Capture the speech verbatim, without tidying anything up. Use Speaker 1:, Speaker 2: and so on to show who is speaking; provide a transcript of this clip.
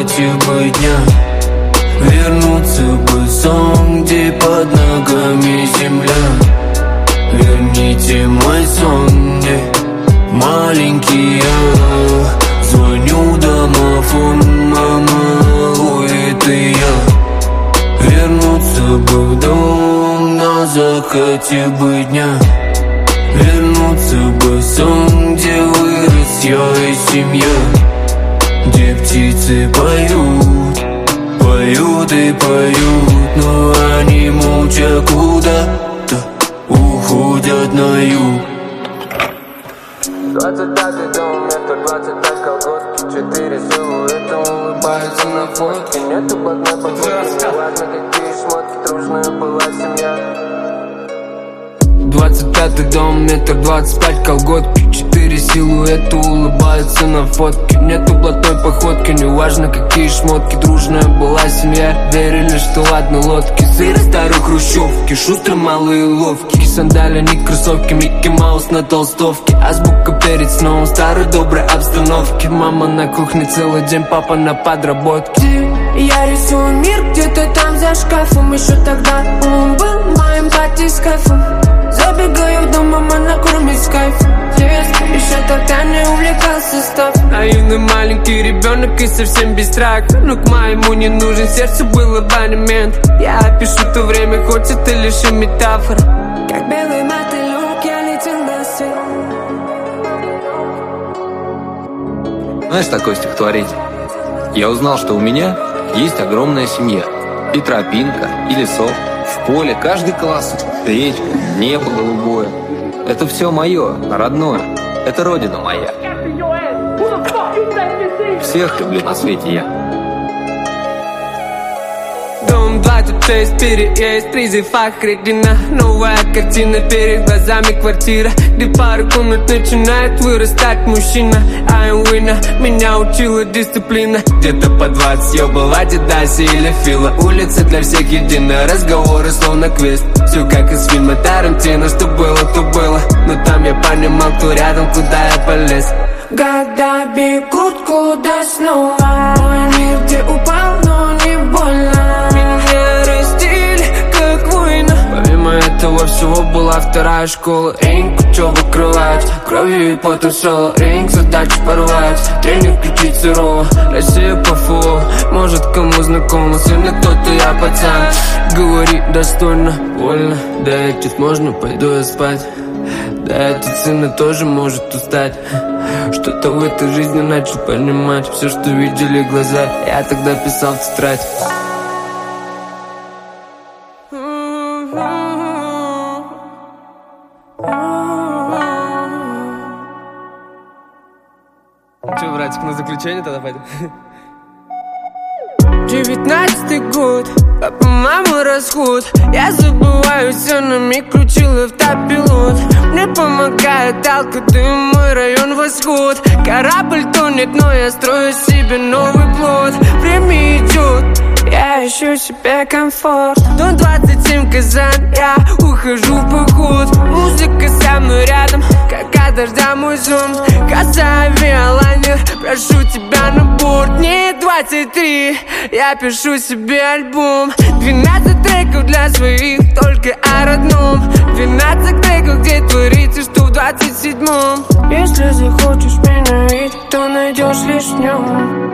Speaker 1: закате бы дня. Вернуться бы в сон, где под ногами земля. Верните мой сон, где маленький я. Звоню домофон, мама, ой, это я. Вернуться бы в дом на закате бы дня. Вернуться бы в сон, где вырос я и семья. Где птицы поют, поют и поют, но они молча куда-то уходят на юг.
Speaker 2: Двадцать пятый дом, метр двадцать пять колготки, четыре силуэта улыбаются на фотке. Нету блатной подводки, ладно какие шмотки, дружная была семья.
Speaker 1: Двадцать пятый дом, метр двадцать пять колготки, четыре силуэта улыбаются на фотке. Нету блатной походки, неважно какие шмотки, дружная была семья. Верили, что ладно лодки, сыры старой хрущевки, шустрые малые ловкие, сандали не кроссовки, Микки Маус на толстовке, азбука перед сном, старой доброй обстановки. Мама на кухне целый день, папа на подработке.
Speaker 3: Я рисую мир где-то там за шкафом. Еще тогда он был моим батискафом. Забегаю в дом, мама накормит с кайфом. Еще тогда не увлекался став.
Speaker 1: Наивный маленький ребенок и совсем без страха. Но к моему не нужен, сердцу был абонемент. Я опишу то время, хоть это лишь и метафора.
Speaker 3: Как белый мотылек я летел до свет.
Speaker 4: Знаешь такое стихотворение? Я узнал, что у меня есть огромная семья. И тропинка, и лесок, в поле каждый колосок, речка, небо голубое. Это все мое, родное. Это родина моя. Всех люблю на свете я.
Speaker 1: Дом двадцать шесть, переезд, призыв Ахредина. Новая картина перед глазами, квартира, где пару комнат начинает вырастать мужчина. I'm winner, меня учила дисциплина. Где-то по двадцать ёбал Адидасе или Фила. Улица для всех единая, разговоры словно квест. Все как из фильма Тарантино, что было, то было. Но там я понимал, кто рядом, куда я полез.
Speaker 3: Года бегут куда снова. Мой мир, где упал, но не больно.
Speaker 1: Меня растили, как война. Помимо этого всего была вторая школа. Ринг, учеба, кровать, кровью и потом соло. Ринг, задачу порвать, тренинг включить сурово. Россия по фо, может кому знакомо. Сын кто-то, я пацан. Говори достойно, вольно. Да, отец, можно, пойду я спать. Да, отец сына тоже может устать. Что-то в этой жизни начал понимать. Все, что видели глаза, я тогда писал в тетрадь.
Speaker 5: Че, братик, на заключение тогда пойдем?
Speaker 1: Девятнадцатый год, папа, мама, расход. Я забываю все, на миг включил автопилот. Мне помогает алко, дым, мой район восход. Корабль тонет, но я строю себе новый плод. Время идет, я ищу себе комфорт. Дом двадцать семь, Казань, я ухожу в поход. Музыка со мной рядом, как от дождя мой сон. Касса авиалайнер, прошу тебя на борт. Мне двадцать три, я пишу себе альбом. Двенадцать треков для своих, только о родном. Двенадцать треков, где творится, что в двадцать седьмом.
Speaker 3: Если захочешь меня видеть, то найдешь лишь в нем.